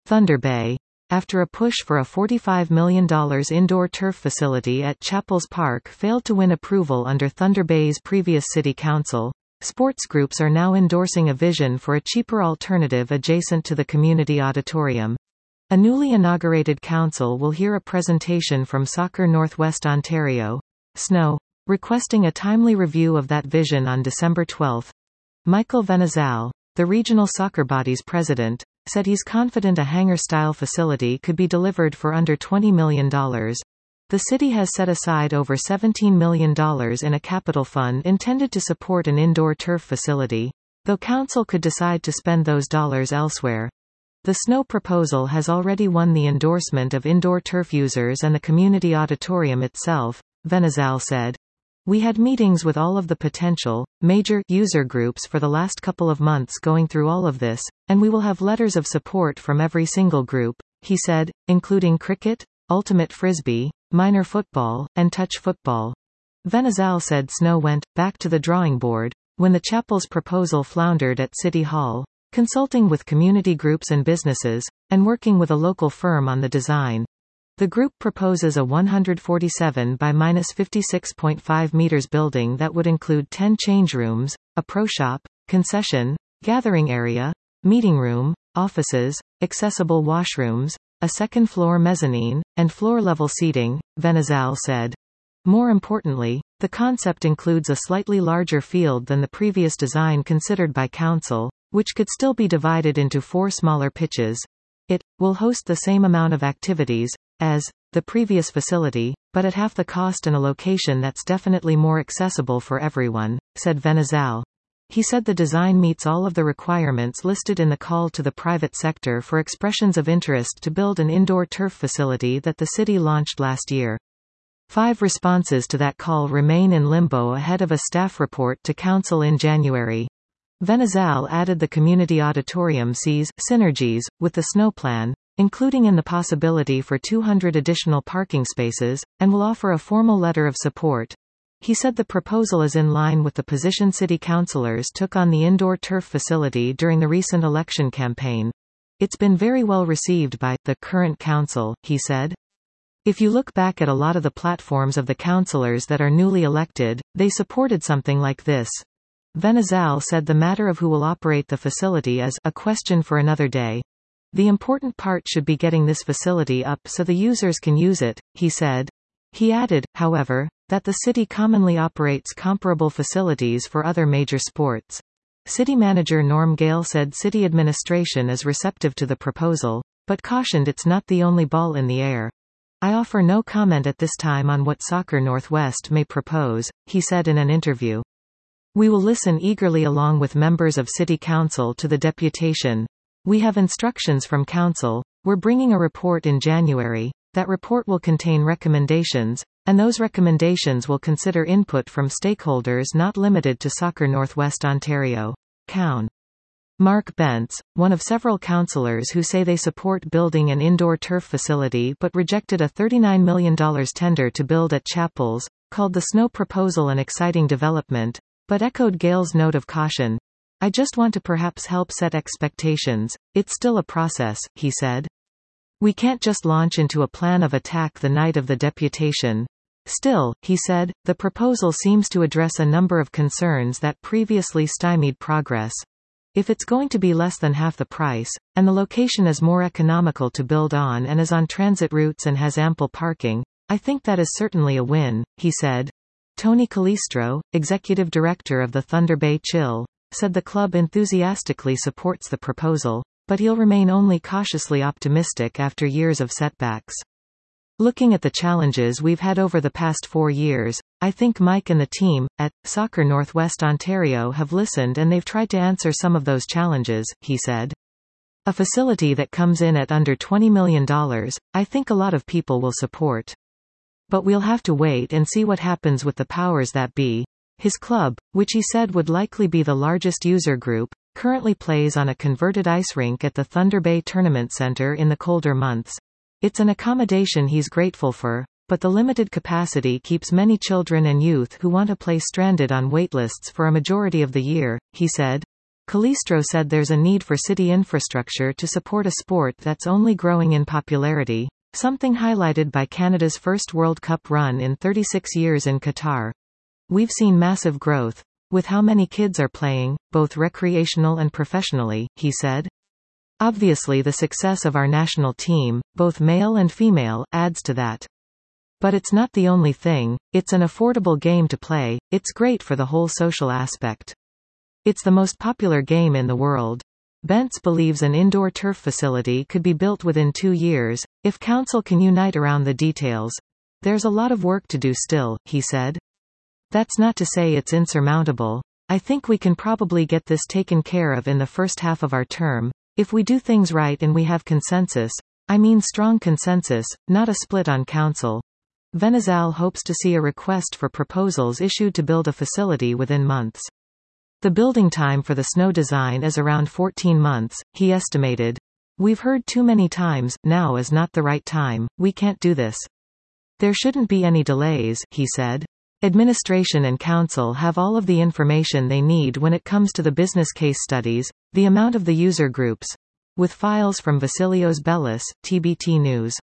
Thunder Bay. After a push for a $45 million indoor turf facility at Chapels Park failed to win approval under Thunder Bay's previous city council, sports groups are now endorsing a vision for a cheaper alternative adjacent to the community auditorium. A newly inaugurated council will hear a presentation from Soccer Northwest Ontario, SNO, requesting a timely review of that vision on December 12. Michael Venezal, the regional soccer body's president, said he's confident a hangar-style facility could be delivered for under $20 million. The city has set aside over $17 million in a capital fund intended to support an indoor turf facility, though council could decide to spend those dollars elsewhere. The SNO proposal has already won the endorsement of indoor turf users and the community auditorium itself, Venezal said. We had meetings with all of the potential, major user groups for the last couple of months going through all of this, and we will have letters of support from every single group, he said, including cricket, ultimate frisbee, minor football, and touch football. Venezal said SNO went back to the drawing board when the Chapels proposal floundered at City Hall, consulting with community groups and businesses, and working with a local firm on the design. The group proposes a 147 by -56.5 meters building that would include 10 change rooms, a pro shop, concession, gathering area, meeting room, offices, accessible washrooms, a second-floor mezzanine, and floor-level seating, Venezal said. More importantly, the concept includes a slightly larger field than the previous design considered by council, which could still be divided into 4 smaller pitches. It will host the same amount of activities as the previous facility, but at half the cost and a location that's definitely more accessible for everyone, said Venezal. He said the design meets all of the requirements listed in the call to the private sector for expressions of interest to build an indoor turf facility that the city launched last year. 5 responses to that call remain in limbo ahead of a staff report to council in January. Venezal added the community auditorium sees synergies with the SNO plan, including in the possibility for 200 additional parking spaces, and will offer a formal letter of support. He said the proposal is in line with the position city councillors took on the indoor turf facility during the recent election campaign. It's been very well received by the current council, he said. If you look back at a lot of the platforms of the councillors that are newly elected, they supported something like this. Venezal said the matter of who will operate the facility is a question for another day. The important part should be getting this facility up so the users can use it, he said. He added, however, that the city commonly operates comparable facilities for other major sports. City manager Norm Gale said city administration is receptive to the proposal, but cautioned it's not the only ball in the air. I offer no comment at this time on what Soccer Northwest may propose, he said in an interview. We will listen eagerly along with members of City Council to the deputation. We have instructions from Council. We're bringing a report in January. That report will contain recommendations, and those recommendations will consider input from stakeholders not limited to Soccer Northwest Ontario. Coun. Mark Bentz, one of several councillors who say they support building an indoor turf facility but rejected a $39 million tender to build at Chapels, called the SNO proposal an exciting development, but echoed Gale's note of caution. I just want to perhaps help set expectations. It's still a process, he said. We can't just launch into a plan of attack the night of the deputation. Still, he said, the proposal seems to address a number of concerns that previously stymied progress. If it's going to be less than half the price, and the location is more economical to build on and is on transit routes and has ample parking, I think that is certainly a win, he said. Tony Calistro, executive director of the Thunder Bay Chill, said the club enthusiastically supports the proposal, but he'll remain only cautiously optimistic after years of setbacks. Looking at the challenges we've had over the past 4 years, I think Mike and the team at Soccer Northwest Ontario have listened and they've tried to answer some of those challenges, he said. A facility that comes in at under $20 million, I think a lot of people will support. But we'll have to wait and see what happens with the powers that be. His club, which he said would likely be the largest user group, currently plays on a converted ice rink at the Thunder Bay Tournament Center in the colder months. It's an accommodation he's grateful for, but the limited capacity keeps many children and youth who want to play stranded on waitlists for a majority of the year, he said. Calistro said there's a need for city infrastructure to support a sport that's only growing in popularity, something highlighted by Canada's first World Cup run in 36 years in Qatar. We've seen massive growth with how many kids are playing, both recreational and professionally, he said. Obviously the success of our national team, both male and female, adds to that. But it's not the only thing. It's an affordable game to play, it's great for the whole social aspect. It's the most popular game in the world. Bentz believes an indoor turf facility could be built within 2 years, if council can unite around the details. There's a lot of work to do still, he said. That's not to say it's insurmountable. I think we can probably get this taken care of in the first half of our term, if we do things right and we have consensus. I mean strong consensus, not a split on council. Venezal hopes to see a request for proposals issued to build a facility within months. The building time for the snow design is around 14 months, he estimated. We've heard too many times, now is not the right time, we can't do this. There shouldn't be any delays, he said. Administration and council have all of the information they need when it comes to the business case studies, the amount of the user groups. With files from Vasilios Bellis, TBT News.